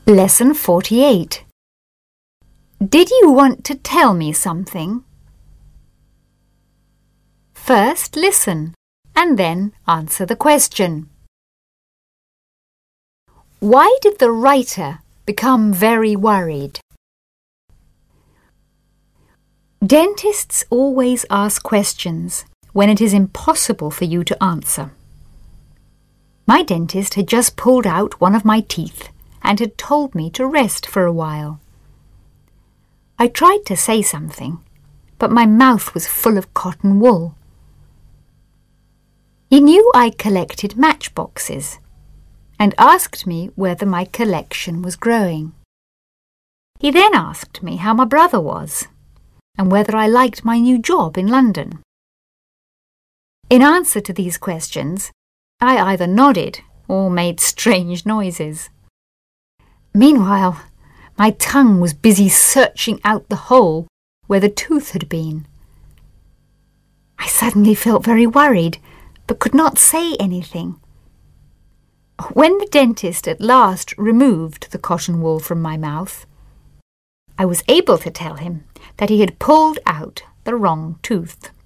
Lesson 48. Did you want to tell me something? First listen and then answer the question. Why did the writer become very worried? Dentists always ask questions when it is impossible for you to answer. My dentist had just pulled out one of my teeth and had told me to rest for a while. I tried to say something, but my mouth was full of cotton wool. He knew I collected matchboxes and asked me whether my collection was growing. He then asked me how my brother was and whether I liked my new job in London. In answer to these questions, I either nodded or made strange noises. Meanwhile, my tongue was busy searching out the hole where the tooth had been. I suddenly felt very worried, but could not say anything. When the dentist at last removed the cotton wool from my mouth, I was able to tell him that he had pulled out the wrong tooth.